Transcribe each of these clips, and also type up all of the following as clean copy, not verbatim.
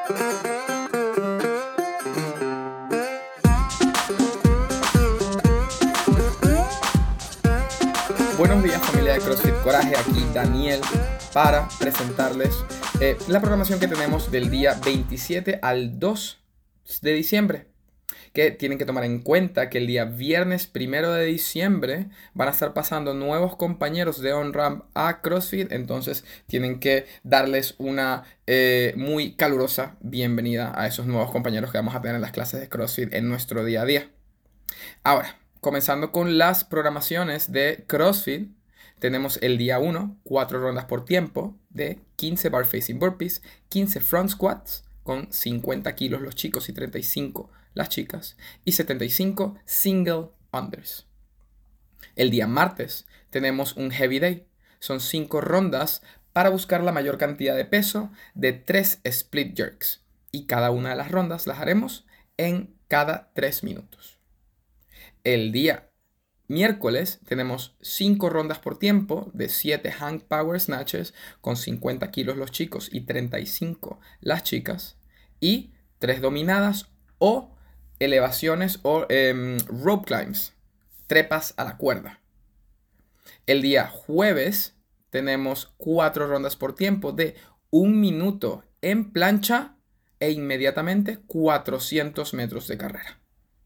Buenos días, familia de CrossFit Coraje, aquí Daniel para presentarles la programación que tenemos del día 27 al 2 de diciembre, que tienen que tomar en cuenta que el día viernes 1 de diciembre van a estar pasando nuevos compañeros de OnRamp a CrossFit, entonces tienen que darles una muy calurosa bienvenida a esos nuevos compañeros que vamos a tener en las clases de CrossFit en nuestro día a día. Ahora, comenzando con las programaciones de CrossFit, tenemos el día 1, 4 rondas por tiempo de 15 bar facing burpees, 15 front squats con 50 kilos los chicos y 35 las chicas, y 75 single unders. El día martes tenemos un heavy day. Son 5 rondas para buscar la mayor cantidad de peso de 3 split jerks. Y cada una de las rondas las haremos en cada 3 minutos. El día miércoles tenemos 5 rondas por tiempo de 7 hang power snatches con 50 kilos los chicos y 35 las chicas, y 3 dominadas o elevaciones o rope climbs, trepas a la cuerda. El día jueves tenemos 4 rondas por tiempo de 1 minuto en plancha e inmediatamente 400 metros de carrera.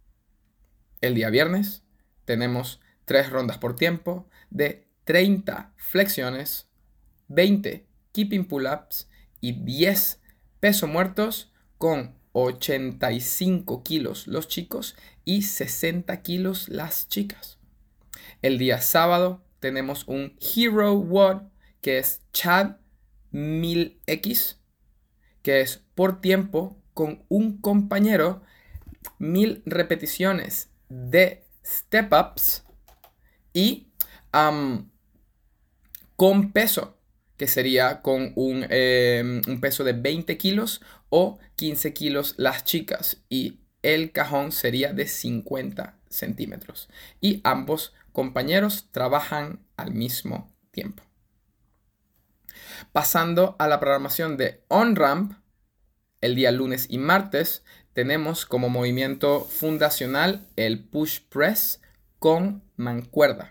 El día viernes tenemos 3 rondas por tiempo de 30 flexiones, 20 keeping pull-ups y 10 peso muertos con 85 kilos los chicos y 60 kilos las chicas. El día sábado tenemos un Hero WOD que es Chad 1000X, que es por tiempo con un compañero, 1000 repeticiones de step ups y con peso, que sería con un peso de 20 kilos o 15 kilos las chicas, y el cajón sería de 50 centímetros. Y ambos compañeros trabajan al mismo tiempo. Pasando a la programación de OnRamp, el día lunes y martes tenemos como movimiento fundacional el push press con mancuerda.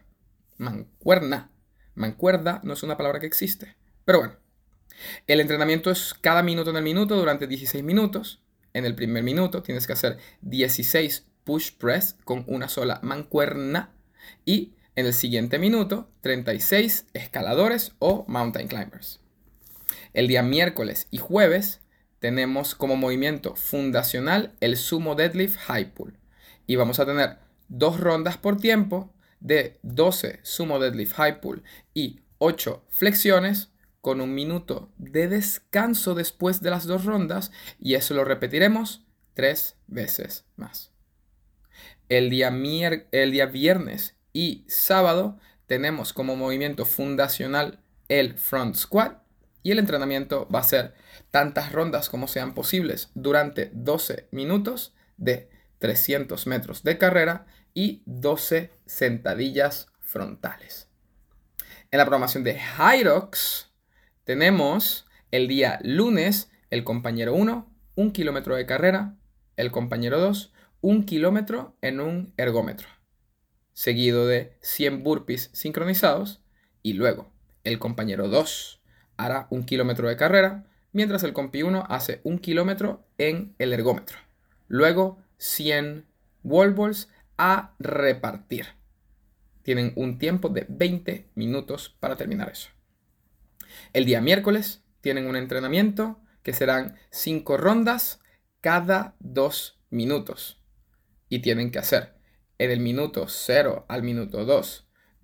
Mancuerda no es una palabra que existe, pero bueno. El entrenamiento es cada minuto en el minuto durante 16 minutos. En el primer minuto tienes que hacer 16 push press con una sola mancuerna, y en el siguiente minuto 36 escaladores o mountain climbers. El día miércoles y jueves tenemos como movimiento fundacional el sumo deadlift high pull, y vamos a tener 2 rondas por tiempo de 12 sumo deadlift high pull y 8 flexiones con 1 minuto de descanso después de las 2 rondas, y eso lo repetiremos 3 veces más. El día viernes y sábado tenemos como movimiento fundacional el front squat, y el entrenamiento va a ser tantas rondas como sean posibles durante 12 minutos de 300 metros de carrera y 12 sentadillas frontales. En la programación de Hyrox tenemos el día lunes el compañero 1, 1 kilómetro de carrera, el compañero 2, 1 kilómetro en un ergómetro, seguido de 100 burpees sincronizados, y luego el compañero 2 hará 1 kilómetro de carrera, mientras el compi 1 hace 1 kilómetro en el ergómetro. Luego 100 wall balls a repartir. Tienen un tiempo de 20 minutos para terminar eso. El día miércoles tienen un entrenamiento que serán 5 rondas cada 2 minutos. Y tienen que hacer en el minuto 0 al minuto 2,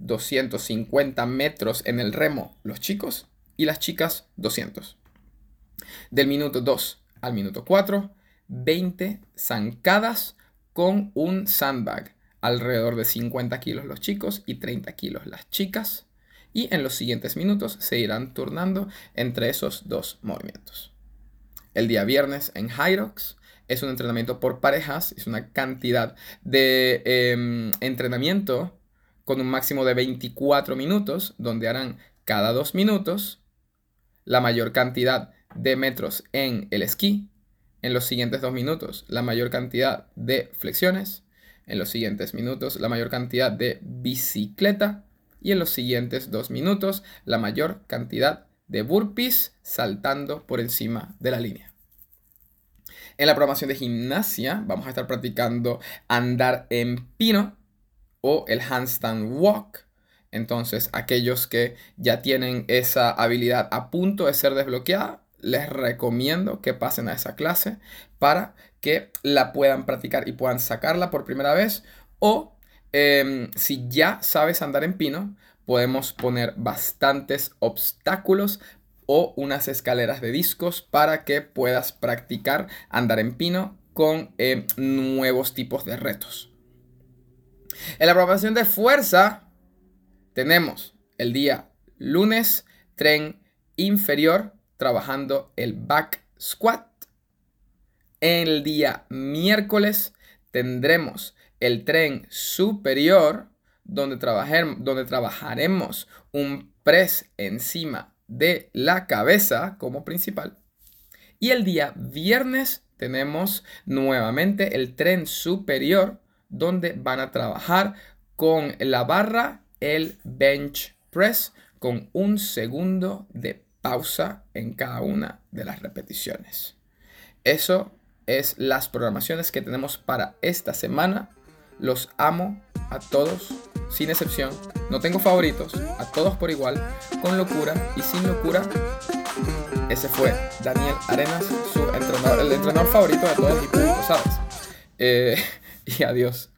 250 metros en el remo los chicos, y las chicas 200. Del minuto 2 al minuto 4, 20 zancadas con un sandbag, alrededor de 50 kilos los chicos y 30 kilos las chicas, y en los siguientes minutos se irán turnando entre esos 2 movimientos. El día viernes en Hyrox es un entrenamiento por parejas, es una cantidad de entrenamiento con un máximo de 24 minutos, donde harán cada 2 minutos la mayor cantidad de metros en el esquí, En los siguientes 2 minutos, la mayor cantidad de flexiones. En los siguientes minutos, la mayor cantidad de bicicleta. Y en los siguientes 2 minutos, la mayor cantidad de burpees saltando por encima de la línea. En la programación de gimnasia vamos a estar practicando andar en pino o el handstand walk. Entonces, aquellos que ya tienen esa habilidad a punto de ser desbloqueada, les recomiendo que pasen a esa clase para que la puedan practicar y puedan sacarla por primera vez. O si ya sabes andar en pino, podemos poner bastantes obstáculos o unas escaleras de discos para que puedas practicar andar en pino con nuevos tipos de retos. En la programación de fuerza tenemos el día lunes, tren inferior, trabajando el back squat. El día miércoles tendremos el tren superior, donde trabajaremos un press encima de la cabeza como principal. Y el día viernes tenemos nuevamente el tren superior, donde van a trabajar con la barra el bench press con 1 segundo de pausa en cada una de las repeticiones. Eso es las programaciones que tenemos para esta semana. Los amo a todos, sin excepción. No tengo favoritos, a todos por igual, con locura y sin locura. Ese fue Daniel Arenas, su entrenador, el entrenador favorito de todos y público, ¿sabes? Y adiós.